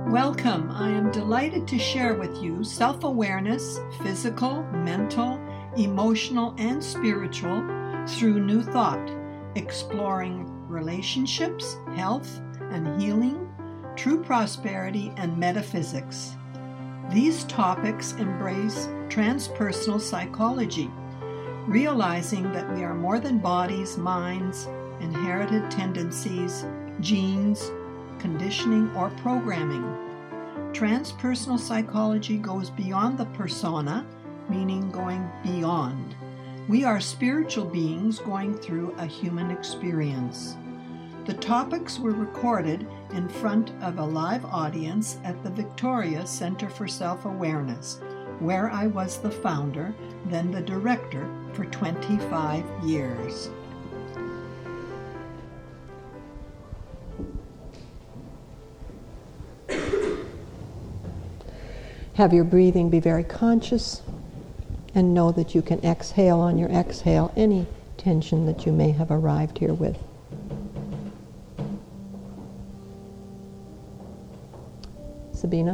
Welcome. I am delighted to share with you self-awareness, physical, mental, emotional, and spiritual through New Thought, exploring relationships, health and healing, true prosperity, and metaphysics. These topics embrace transpersonal psychology, realizing that we are more than bodies, minds, inherited tendencies, genes, conditioning, or programming. Transpersonal psychology goes beyond the persona, meaning going beyond. We are spiritual beings going through a human experience. The topics were recorded in front of a live audience at the Victoria Center for Self-Awareness, where I was the founder, then the director, for 25 years. Have your breathing be very conscious and know that you can exhale on your exhale any tension that you may have arrived here with. Sabina?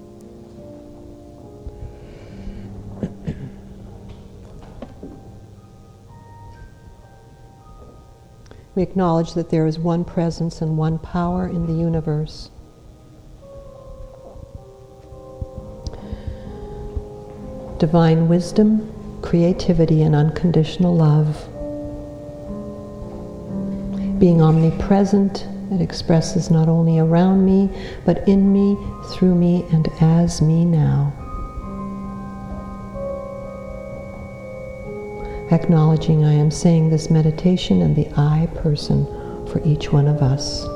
We acknowledge that there is one presence and one power in the universe. Divine wisdom, creativity, and unconditional love. Being omnipresent, it expresses not only around me, but in me, through me, and as me now. Acknowledging I am saying this meditation in the I person for each one of us.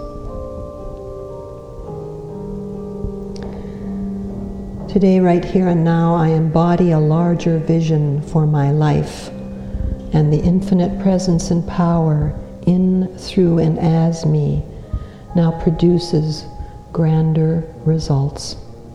Today, right here and now, I embody a larger vision for my life, and the infinite presence and power in, through, and as me now produces grander results.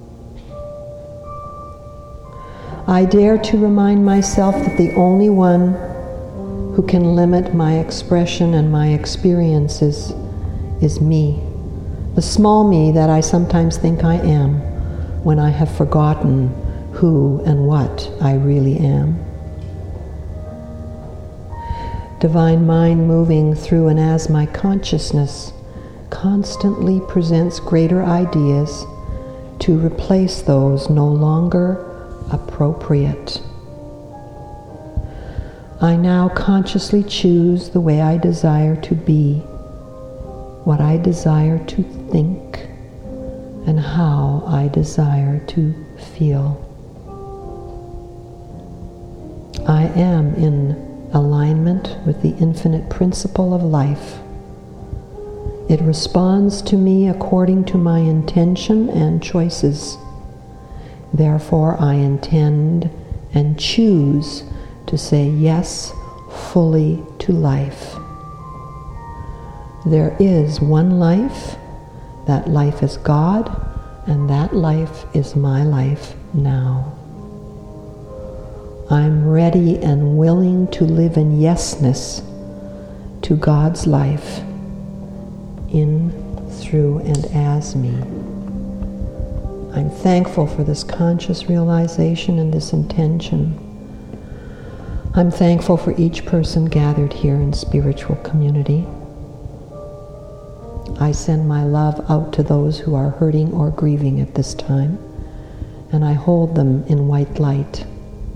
I dare to remind myself that the only one who can limit my expression and my experiences is me, the small me that I sometimes think I am, when I have forgotten who and what I really am. Divine mind moving through and as my consciousness constantly presents greater ideas to replace those no longer appropriate. I now consciously choose the way I desire to be, what I desire to think, and how I desire to feel. I am in alignment with the infinite principle of life. It responds to me according to my intention and choices. Therefore, I intend and choose to say yes fully to life. There is one life. That life is God, and that life is my life now. I'm ready and willing to live in yesness to God's life, in, through, and as me. I'm thankful for this conscious realization and this intention. I'm thankful for each person gathered here in spiritual community. I send my love out to those who are hurting or grieving at this time, and I hold them in white light.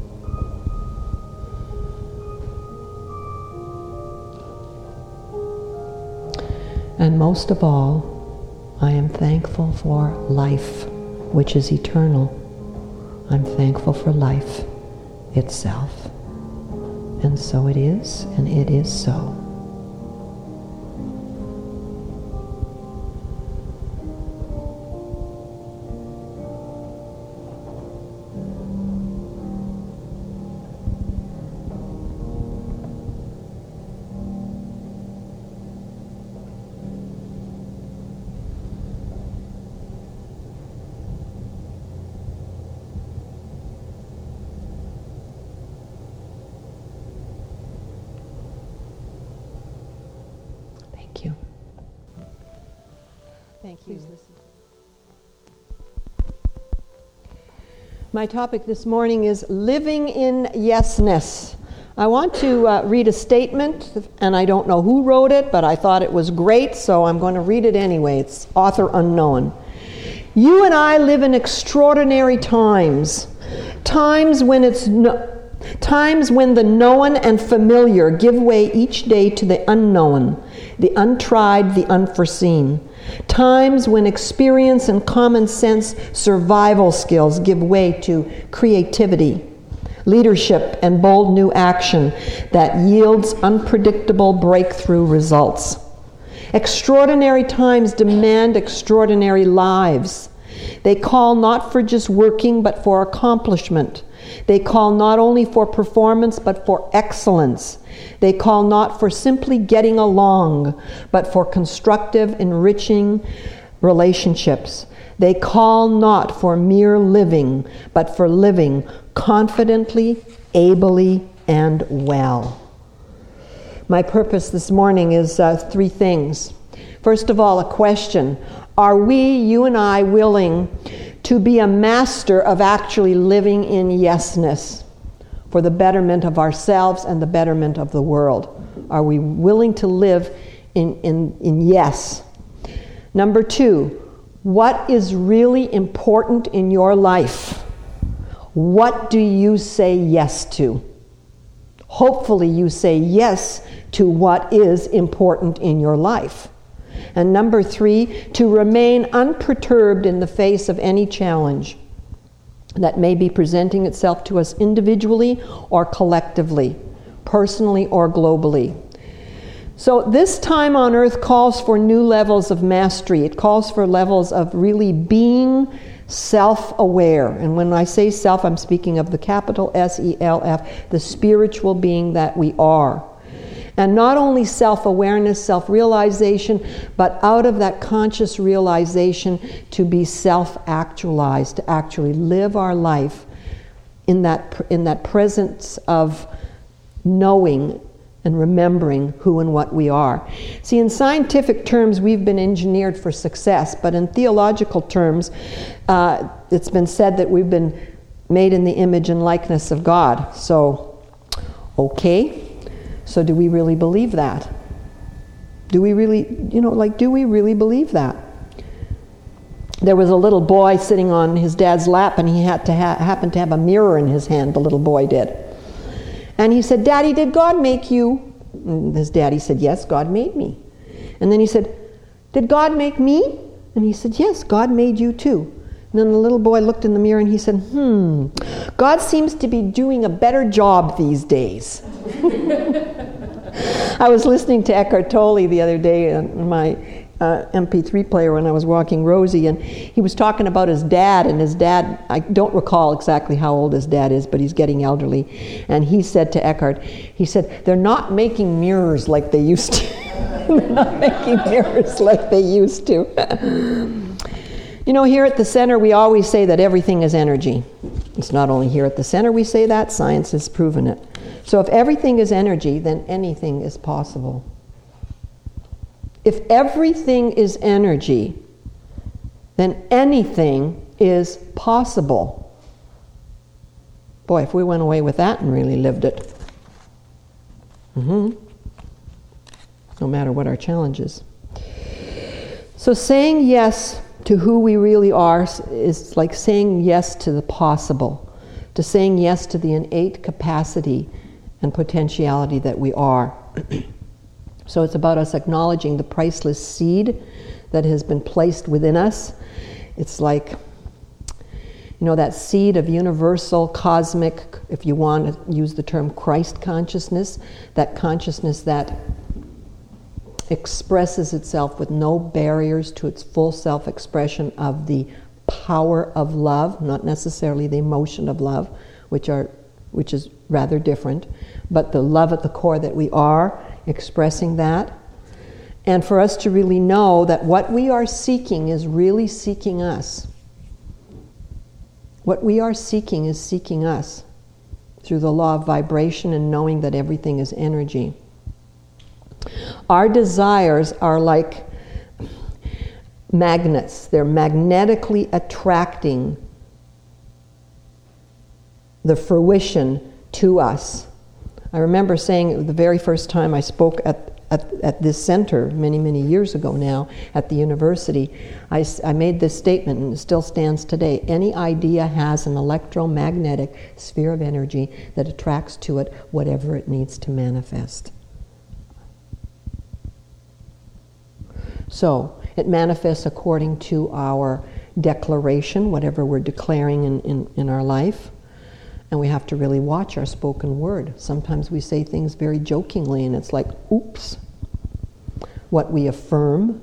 And most of all, I am thankful for life, which is eternal. I'm thankful for life itself. And so it is, and it is so. Thank you. Please listen. My topic this morning is living in yesness. I want to read a statement, and I don't know who wrote it, but I thought it was great, so I'm going to read it anyway. It's author unknown. You and I live in extraordinary times. Times when the known and familiar give way each day to the unknown, the untried, the unforeseen. Times when experience and common sense survival skills give way to creativity, leadership, and bold new action that yields unpredictable breakthrough results. Extraordinary times demand extraordinary lives. They call not for just working, but for accomplishment. They call not only for performance, but for excellence. They call not for simply getting along, but for constructive, enriching relationships. They call not for mere living, but for living confidently, ably, and well. My purpose this morning is three things. First of all, a question. Are we, you and I, willing to be a master of actually living in yesness for the betterment of ourselves and the betterment of the world? Are we willing to live in yes? Number two, what is really important in your life? What do you say yes to? Hopefully you say yes to what is important in your life. And number three, to remain unperturbed in the face of any challenge that may be presenting itself to us individually or collectively, personally or globally. So this time on earth calls for new levels of mastery. It calls for levels of really being self-aware. And when I say self, I'm speaking of the capital S-E-L-F, the spiritual being that we are. And not only self-awareness, self-realization, but out of that conscious realization to be self-actualized, to actually live our life in that presence of knowing and remembering who and what we are. See, in scientific terms, we've been engineered for success, but in theological terms, it's been said that we've been made in the image and likeness of God. So, okay. So do we really believe that? Do we really, do we really believe that? There was a little boy sitting on his dad's lap, and he had to happened to have a mirror in his hand, the little boy did. And he said, "Daddy, did God make you?" And his daddy said, "Yes, God made me." And then he said, "Did God make me?" And he said, "Yes, God made you too." And then the little boy looked in the mirror and he said, God seems to be doing a better job these days. I was listening to Eckhart Tolle the other day on my MP3 player when I was walking Rosie, and he was talking about his dad, and his dad, I don't recall exactly how old his dad is, but he's getting elderly. And he said to Eckhart, he said, "They're not making mirrors like they used to." They're not making mirrors like they used to. Here at the center, we always say that everything is energy. It's not only here at the center we say that, science has proven it. So if everything is energy, then anything is possible. If everything is energy, then anything is possible. Boy, if we went away with that and really lived it. No matter what our challenge is. So saying yes to who we really are is like saying yes to the possible, to saying yes to the innate capacity and potentiality that we are. So it's about us acknowledging the priceless seed that has been placed within us. It's like, that seed of universal, cosmic, if you want to use the term Christ consciousness, that consciousness that expresses itself with no barriers to its full self-expression of the power of love, not necessarily the emotion of love, which is rather different, but the love at the core that we are, expressing that. And for us to really know that what we are seeking is really seeking us. What we are seeking is seeking us through the law of vibration and knowing that everything is energy. Our desires are like magnets. They're magnetically attracting the fruition to us. I remember saying the very first time I spoke at this center many, many years ago now at the university, I made this statement, and it still stands today. Any idea has an electromagnetic sphere of energy that attracts to it whatever it needs to manifest. So it manifests according to our declaration, whatever we're declaring in our life. And we have to really watch our spoken word. Sometimes we say things very jokingly, and it's like, oops. What we affirm,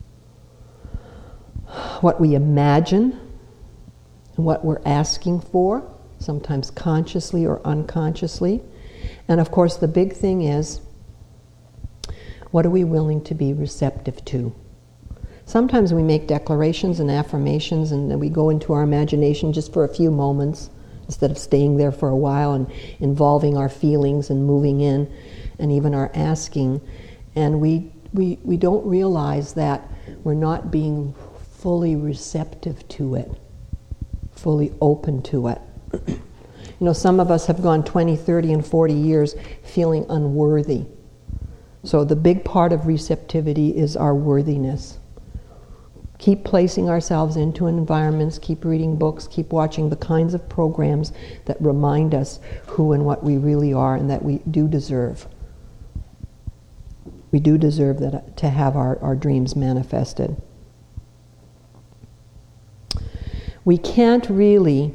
what we imagine, and what we're asking for, sometimes consciously or unconsciously. And of course, the big thing is, what are we willing to be receptive to? Sometimes we make declarations and affirmations, and then we go into our imagination just for a few moments, instead of staying there for a while and involving our feelings and moving in and even our asking. And we don't realize that we're not being fully receptive to it, fully open to it. You know, some of us have gone 20, 30, and 40 years feeling unworthy. So the big part of receptivity is our worthiness. Keep placing ourselves into environments, keep reading books, keep watching the kinds of programs that remind us who and what we really are, and that we do deserve. We do deserve that, to have our dreams manifested. We can't really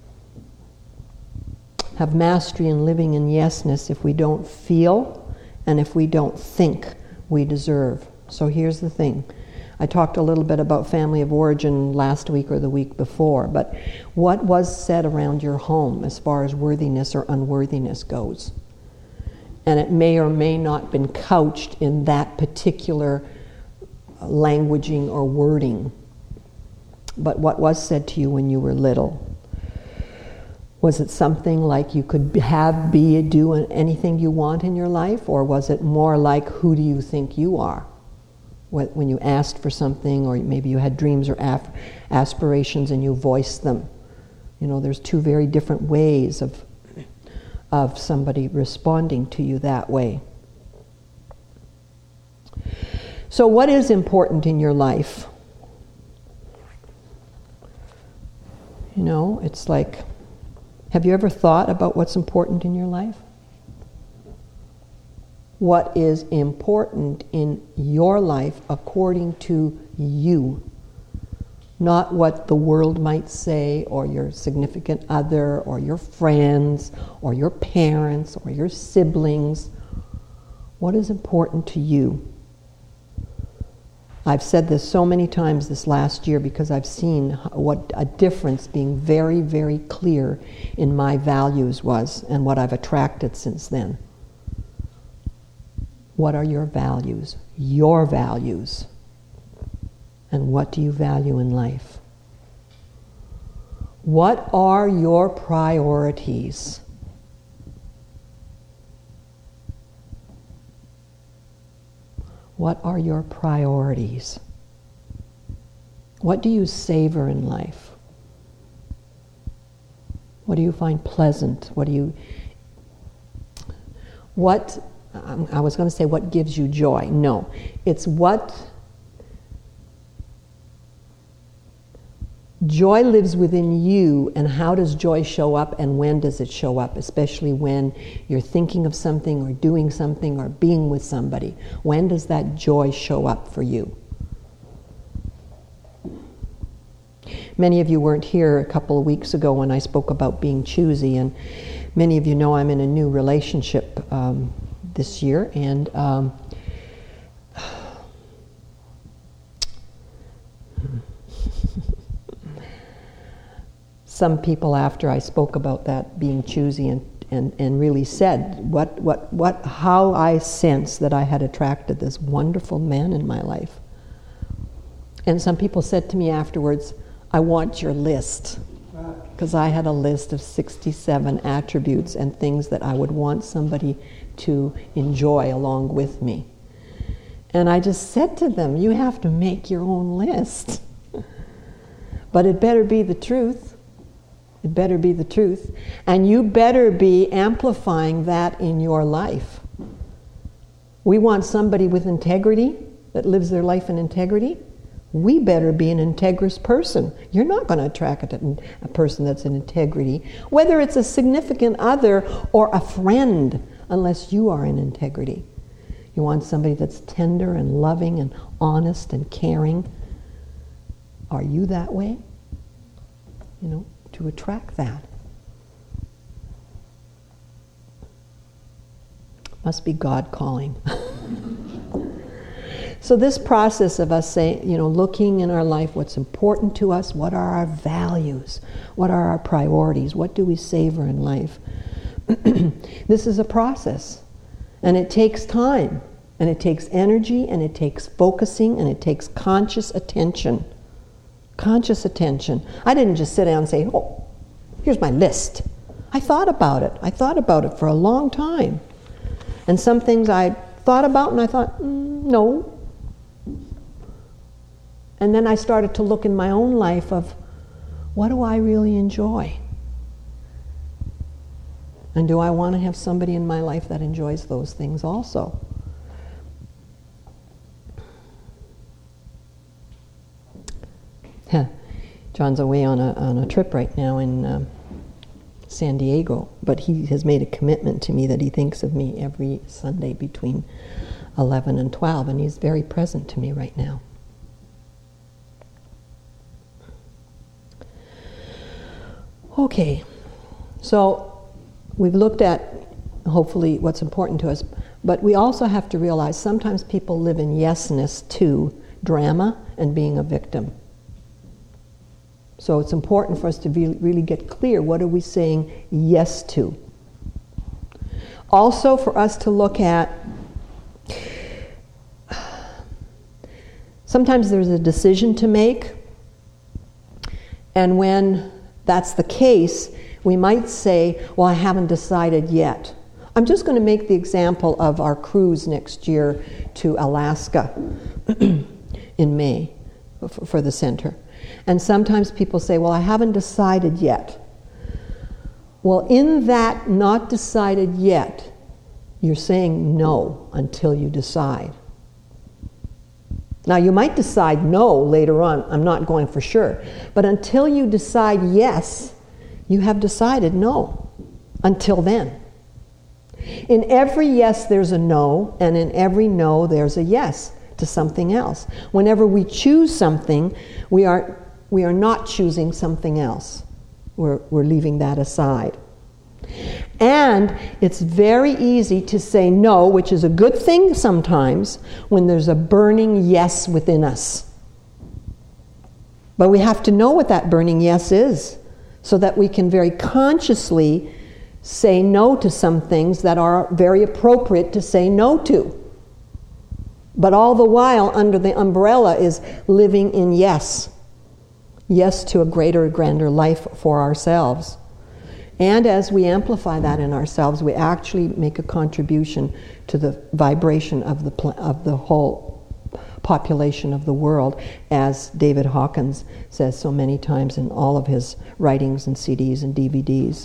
have mastery in living in yesness if we don't feel and if we don't think we deserve. So here's the thing. I talked a little bit about family of origin last week or the week before, but what was said around your home as far as worthiness or unworthiness goes? And it may or may not have been couched in that particular languaging or wording. But what was said to you when you were little? Was it something like you could do anything you want in your life? Or was it more like, who do you think you are? When you asked for something, or maybe you had dreams or aspirations and you voiced them. You know, there's two very different ways of somebody responding to you that way. So what is important in your life? You know, it's like, have you ever thought about what's important in your life? What is important in your life according to you? Not what the world might say, or your significant other, or your friends, or your parents, or your siblings. What is important to you? I've said this so many times this last year because I've seen what a difference being very, very clear in my values was, and what I've attracted since then. What are your values? Your values. And what do you value in life? What are your priorities? What are your priorities? What do you savor in life? What do you find pleasant? I was going to say what gives you joy. No, it's what joy lives within you, and how does joy show up and when does it show up, especially when you're thinking of something or doing something or being with somebody. When does that joy show up for you? Many of you weren't here a couple of weeks ago when I spoke about being choosy, and many of you know I'm in a new relationship this year, and some people, after I spoke about that being choosy and really said how I sensed that I had attracted this wonderful man in my life. And some people said to me afterwards, I want your list, because I had a list of 67 attributes and things that I would want somebody to enjoy along with me. And I just said to them, you have to make your own list. But it better be the truth. It better be the truth. And you better be amplifying that in your life. We want somebody with integrity that lives their life in integrity. We better be an integrous person. You're not going to attract a person that's in integrity, whether it's a significant other or a friend, unless you are in integrity. You want somebody that's tender and loving and honest and caring. Are you that way? To attract that. Must be God calling. So this process of us saying, looking in our life what's important to us, what are our values, what are our priorities, what do we savor in life? This is a process, and it takes time, and it takes energy, and it takes focusing, and it takes conscious attention. Conscious attention. I didn't just sit down and say, oh, here's my list. I thought about it. I thought about it for a long time. And some things I thought about and I thought, no. And then I started to look in my own life of, what do I really enjoy? And do I want to have somebody in my life that enjoys those things also? John's away on a trip right now in San Diego, but he has made a commitment to me that he thinks of me every Sunday between 11 and 12, and he's very present to me right now. Okay, so we've looked at, hopefully, what's important to us, but we also have to realize sometimes people live in yesness to drama and being a victim. So it's important for us to really get clear, what are we saying yes to? Also for us to look at, sometimes there's a decision to make, and when that's the case, we might say, well, I haven't decided yet. I'm just going to make the example of our cruise next year to Alaska in May for the center. And sometimes people say, well, I haven't decided yet. Well, in that not decided yet, you're saying no until you decide. Now, you might decide no later on, I'm not going for sure. But until you decide yes, you have decided no. Until then. In every yes, there's a no, and in every no, there's a yes to something else. Whenever we choose something, we are not choosing something else. We're leaving that aside. And it's very easy to say no, which is a good thing sometimes, when there's a burning yes within us. But we have to know what that burning yes is, so that we can very consciously say no to some things that are very appropriate to say no to. But all the while, under the umbrella is living in yes. Yes to a greater, grander life for ourselves. And as we amplify that in ourselves, we actually make a contribution to the vibration of the whole population of the world, as David Hawkins says so many times in all of his writings and CDs and DVDs.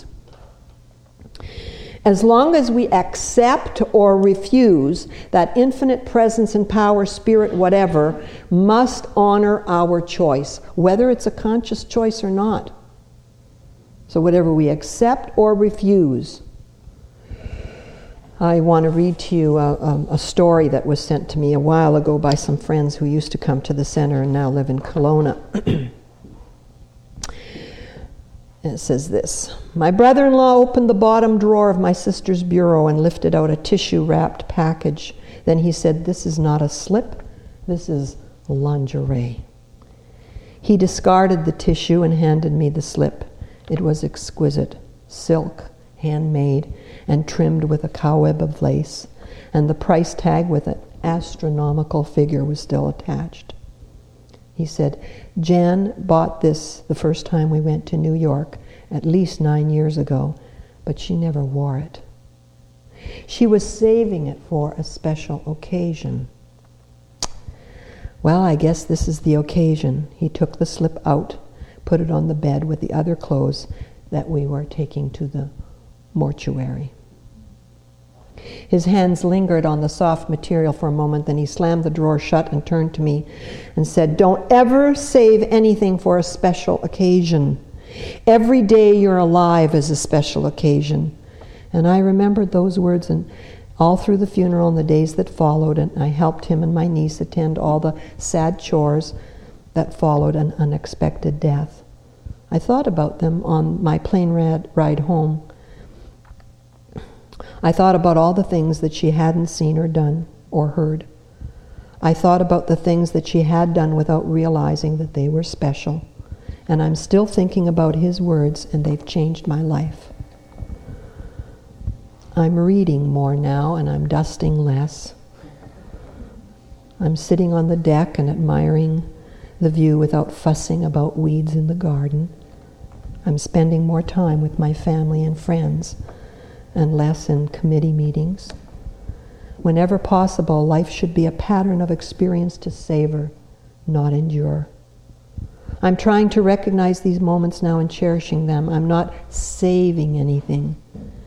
As long as we accept or refuse, that infinite presence and power, spirit, whatever, must honor our choice, whether it's a conscious choice or not. So whatever we accept or refuse. I want to read to you a story that was sent to me a while ago by some friends who used to come to the center and now live in Kelowna. And it says this: my brother-in-law opened the bottom drawer of my sister's bureau and lifted out a tissue-wrapped package. Then he said, "This is not a slip, this is lingerie." He discarded the tissue and handed me the slip. It was exquisite, silk, handmade, and trimmed with a cobweb of lace, and the price tag with an astronomical figure was still attached. He said, "Jan bought this the first time we went to New York, at least 9 years ago, but she never wore it. She was saving it for a special occasion." Well, I guess this is the occasion. He took the slip out, put it on the bed with the other clothes, that we were taking to the mortuary. His hands lingered on the soft material for a moment, then he slammed the drawer shut and turned to me and said, "Don't ever save anything for a special occasion. Every day you're alive is a special occasion." And I remembered those words, and all through the funeral and the days that followed, and I helped him and my niece attend all the sad chores that followed an unexpected death. I thought about them on my plane ride home. I thought about all the things that she hadn't seen or done or heard. I thought about the things that she had done without realizing that they were special. And I'm still thinking about his words, and they've changed my life. I'm reading more now, and I'm dusting less. I'm sitting on the deck and admiring the view without fussing about weeds in the garden. I'm spending more time with my family and friends and less in committee meetings. Whenever possible, life should be a pattern of experience to savor, not endure. I'm trying to recognize these moments now and cherishing them. I'm not saving anything.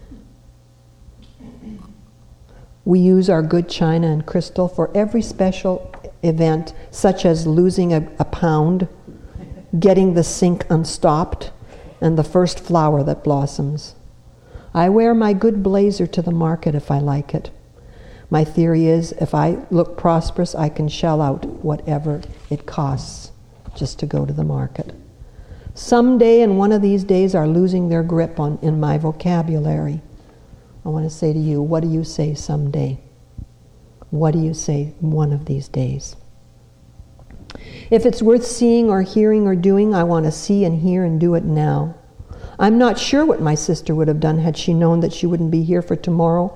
We use our good china and crystal for every special event, such as losing a pound, getting the sink unstopped, and the first flower that blossoms. I wear my good blazer to the market if I like it. My theory is, if I look prosperous, I can shell out whatever it costs just to go to the market. Someday and one of these days are losing their grip in my vocabulary. I want to say to you, what do you say someday? What do you say one of these days? If it's worth seeing or hearing or doing, I want to see and hear and do it now. I'm not sure what my sister would have done had she known that she wouldn't be here for tomorrow.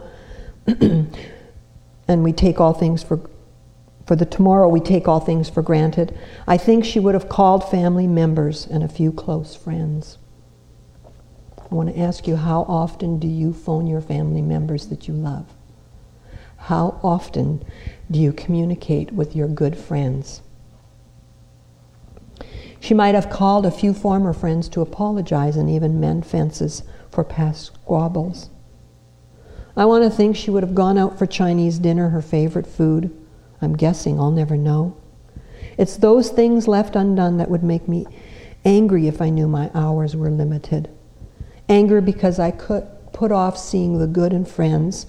And we take all things for the tomorrow we take all things for granted. I think she would have called family members and a few close friends. I want to ask you, how often do you phone your family members that you love? How often do you communicate with your good friends? She might have called a few former friends to apologize and even mend fences for past squabbles. I want to think she would have gone out for Chinese dinner, her favorite food. I'm guessing, I'll never know. It's those things left undone that would make me angry if I knew my hours were limited. Anger because I could put off seeing the good in friends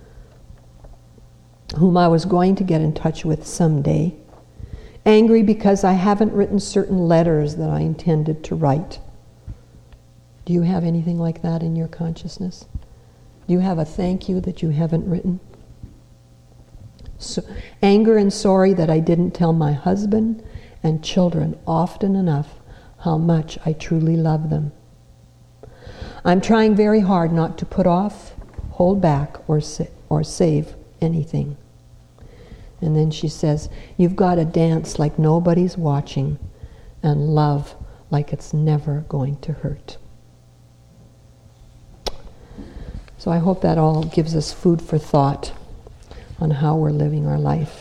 whom I was going to get in touch with someday. Angry because I haven't written certain letters that I intended to write. Do you have anything like that in your consciousness? Do you have a thank you that you haven't written? So, anger and sorry that I didn't tell my husband and children often enough how much I truly love them. I'm trying very hard not to put off, hold back, or save anything. And then she says, you've got to dance like nobody's watching and love like it's never going to hurt. So I hope that all gives us food for thought on how we're living our life.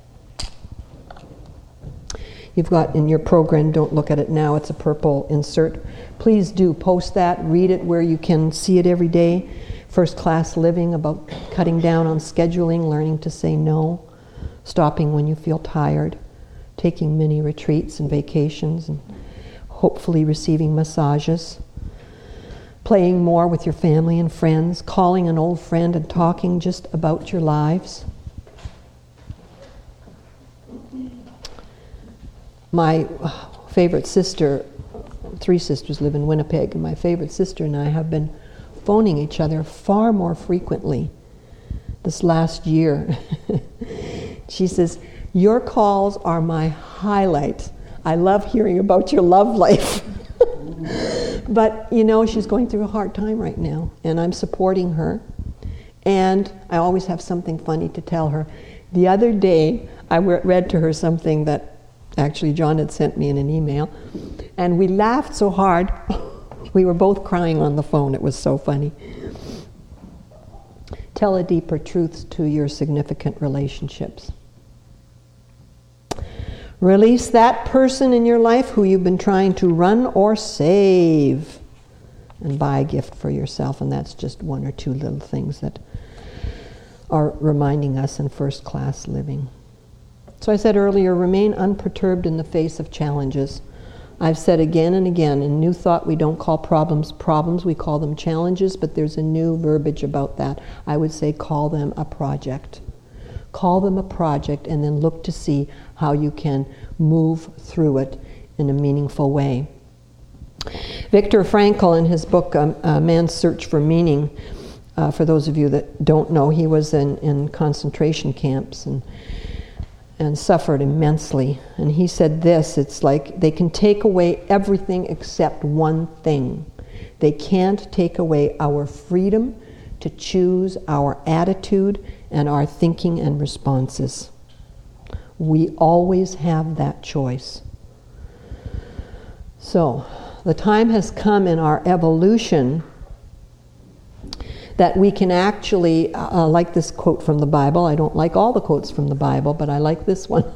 You've got in your program, don't look at it now, it's a purple insert. Please do post that, read it where you can see it every day. First Class Living, about cutting down on scheduling, learning to say no, stopping when you feel tired, taking mini retreats and vacations, and hopefully receiving massages, playing more with your family and friends, calling an old friend and talking just about your lives. My favorite sister, 3 sisters live in Winnipeg, and my favorite sister and I have been phoning each other far more frequently this last year. She says, your calls are my highlight. I love hearing about your love life. But, you know, she's going through a hard time right now, and I'm supporting her. And I always have something funny to tell her. The other day, I read to her something that actually John had sent me in an email, and we laughed so hard, we were both crying on the phone. It was so funny. Tell a deeper truth to your significant relationships. Release that person in your life who you've been trying to run or save. and buy a gift for yourself. And that's just one or two little things that are reminding us in first-class living. So I said earlier, remain unperturbed in the face of challenges. I've said again and again, in New Thought we don't call problems problems, we call them challenges, but there's a new verbiage about that. I would say call them a project. Call them a project and then look to see how you can move through it in a meaningful way. Viktor Frankl, in his book, Man's Search for Meaning, for those of you that don't know, he was in concentration camps and suffered immensely. And he said this, it's like they can take away everything except one thing. They can't take away our freedom to choose our attitude and our thinking and responses. We always have that choice. So, the time has come in our evolution that we can actually, like this quote from the Bible. I don't like all the quotes from the Bible, but I like this one.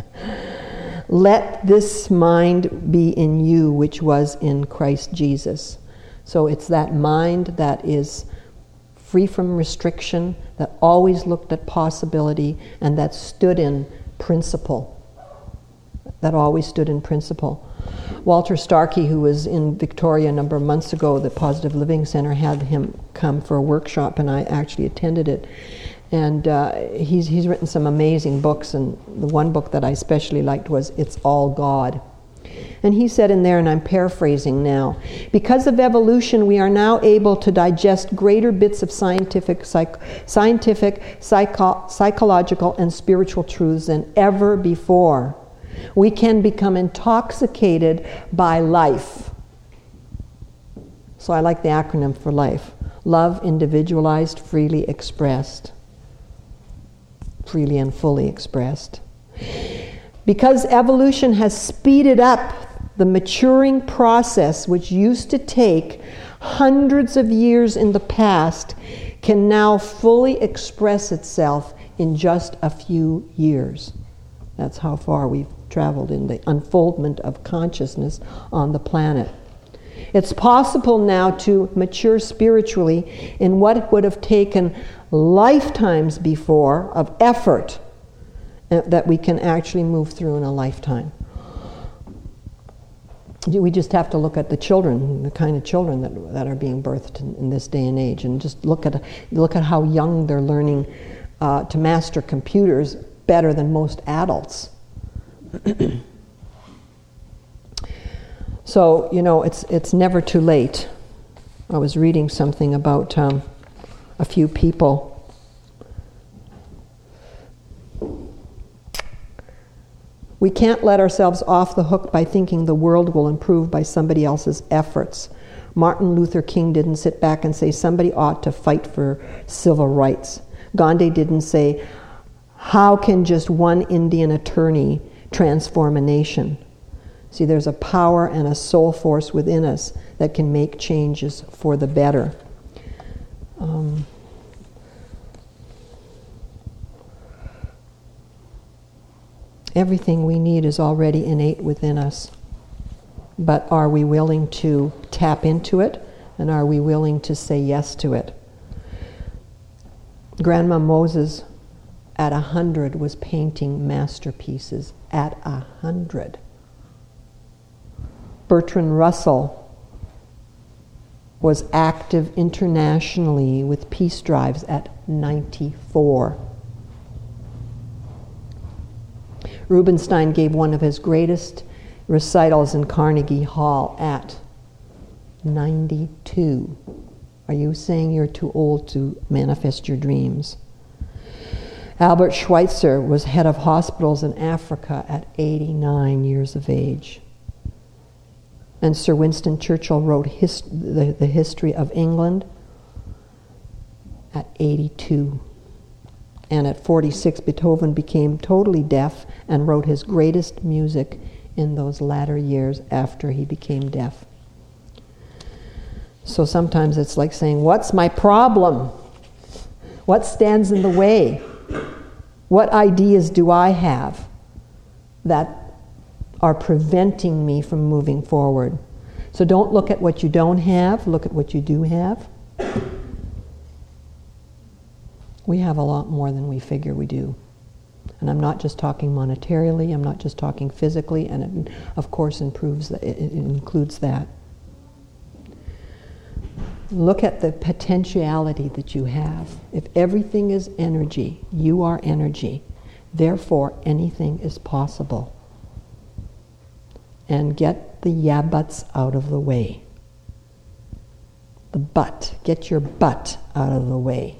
Let this mind be in you, which was in Christ Jesus. So it's that mind that is free from restriction, that always looked at possibility, and that stood in principle. That always stood in principle. Walter Starkey, who was in Victoria a number of months ago, the Positive Living Center had him come for a workshop, and I actually attended it. And he's written some amazing books, and the one book that I especially liked was It's All God. And he said in there, and I'm paraphrasing now, because of evolution, we are now able to digest greater bits of scientific, psychological, and spiritual truths than ever before. We can become intoxicated by life. So I like the acronym for life. Love, individualized, freely expressed. Freely and fully expressed. Because evolution has speeded up the maturing process, which used to take hundreds of years in the past, can now fully express itself in just a few years. That's how far we've traveled in the unfoldment of consciousness on the planet. It's possible now to mature spiritually in what would have taken lifetimes before of effort that we can actually move through in a lifetime. We just have to look at the children, the kind of children that are being birthed in this day and age, and just look at how young they're learning to master computers better than most adults. So, it's never too late. I was reading something about a few people. We can't let ourselves off the hook by thinking the world will improve by somebody else's efforts. Martin Luther King didn't sit back and say somebody ought to fight for civil rights. Gandhi didn't say, how can just one Indian attorney transform a nation? See, there's a power and a soul force within us that can make changes for the better. Everything we need is already innate within us. But are we willing to tap into it? And are we willing to say yes to it? Grandma Moses, at 100, was painting masterpieces. At 100. Bertrand Russell was active internationally with peace drives at 94. Rubinstein gave one of his greatest recitals in Carnegie Hall at 92. Are you saying you're too old to manifest your dreams? Albert Schweitzer was head of hospitals in Africa at 89 years of age. And Sir Winston Churchill wrote the history of England at 82. And at 46, Beethoven became totally deaf and wrote his greatest music in those latter years after he became deaf. So sometimes it's like saying, what's my problem? What stands in the way? What ideas do I have that are preventing me from moving forward? So don't look at what you don't have, look at what you do have. We have a lot more than we figure we do. And I'm not just talking monetarily, I'm not just talking physically, and it, of course, it includes that. Look at the potentiality that you have. If everything is energy, you are energy. Therefore, anything is possible. And get the yeah buts out of the way. The butt. Get your butt out of the way.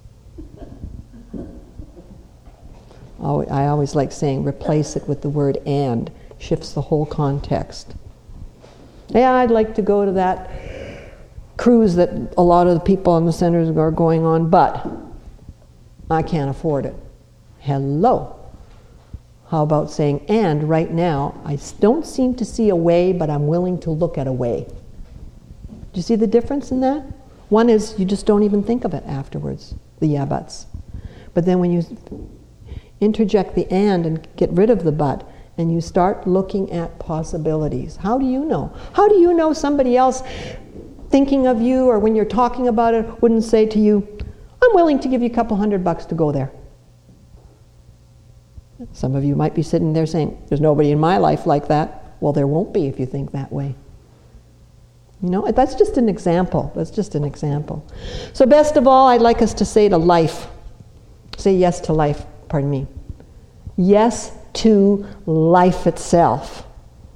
I always like saying replace it with the word and. Shifts the whole context. Yeah, I'd like to go to that cruise that a lot of the people in the centers are going on, but I can't afford it. Hello. How about saying, and right now, I don't seem to see a way, but I'm willing to look at a way. Do you see the difference in that? One is you just don't even think of it afterwards, the yeah buts. But then when you interject the and get rid of the but, and you start looking at possibilities. How do you know? How do you know somebody else thinking of you, or when you're talking about it, wouldn't say to you, I'm willing to give you a couple $100 to go there? Some of you might be sitting there saying, there's nobody in my life like that. Well, there won't be if you think that way. You know, that's just an example. That's just an example. So best of all, I'd like us to say to life. Say yes to life, pardon me. Yes to life itself.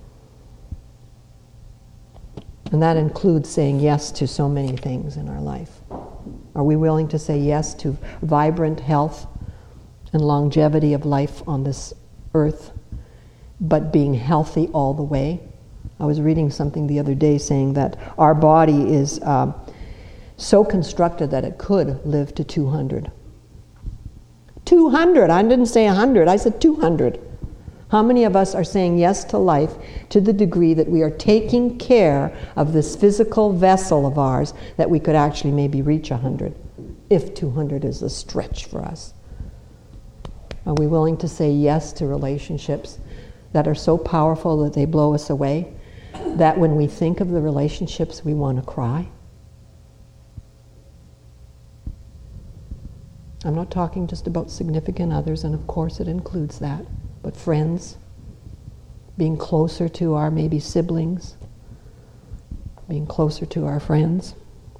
And that includes saying yes to so many things in our life. Are we willing to say yes to vibrant health and longevity of life on this earth, but being healthy all the way? I was reading something the other day saying that our body is so constructed that it could live to 200. 200! I didn't say 100, I said 200. How many of us are saying yes to life to the degree that we are taking care of this physical vessel of ours that we could actually maybe reach 100, if 200 is a stretch for us? Are we willing to say yes to relationships that are so powerful that they blow us away, that when we think of the relationships we want to cry? I'm not talking just about significant others, and of course it includes that, but friends, being closer to our maybe siblings, being closer to our friends.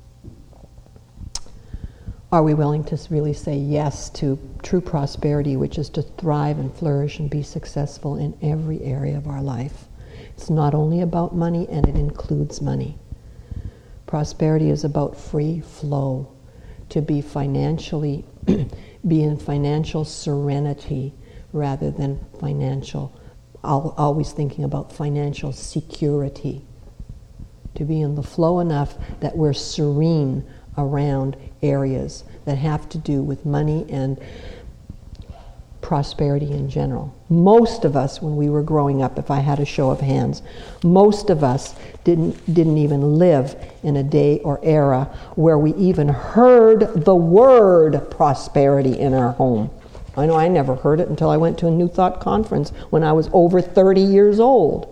Are we willing to really say yes to true prosperity, which is to thrive and flourish and be successful in every area of our life? It's not only about money, and it includes money. Prosperity is about free flow, to be financially, be in financial serenity rather than financial, always thinking about financial security. To be in the flow enough that we're serene around areas that have to do with money and prosperity in general. Most of us, when we were growing up, if I had a show of hands, most of us didn't even live in a day or era where we even heard the word prosperity in our home. I know I never heard it until I went to a New Thought conference when I was over 30 years old.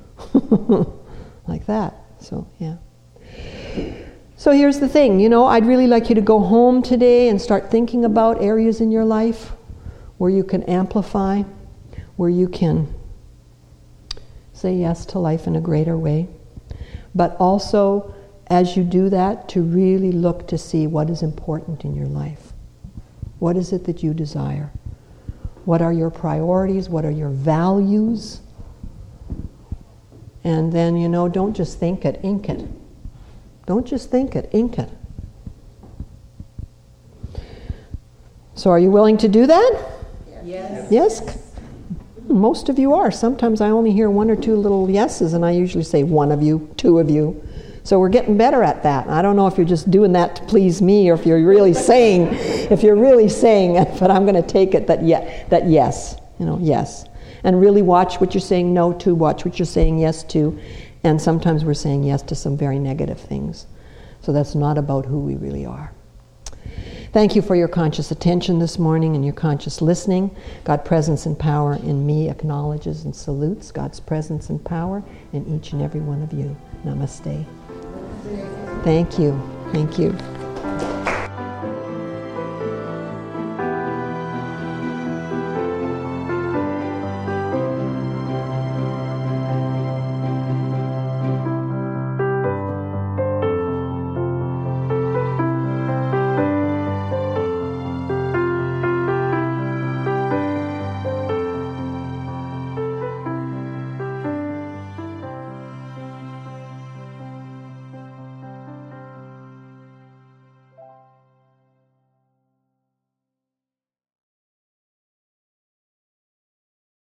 Like that. So, yeah. So here's the thing, I'd really like you to go home today and start thinking about areas in your life where you can amplify, where you can say yes to life in a greater way. But also, as you do that, to really look to see what is important in your life. What is it that you desire? What are your priorities? What are your values? And then, don't just think it, ink it. Don't just think it, ink it. So are you willing to do that? Yes. Yes? Most of you are. Sometimes I only hear one or two little yeses, and I usually say one of you, two of you. So we're getting better at that. I don't know if you're just doing that to please me, or if you're really saying it, but I'm going to take it that yes, yes. And really watch what you're saying no to, watch what you're saying yes to. And sometimes we're saying yes to some very negative things. So that's not about who we really are. Thank you for your conscious attention this morning and your conscious listening. God's presence and power in me acknowledges and salutes God's presence and power in each and every one of you. Namaste. Thank you. Thank you.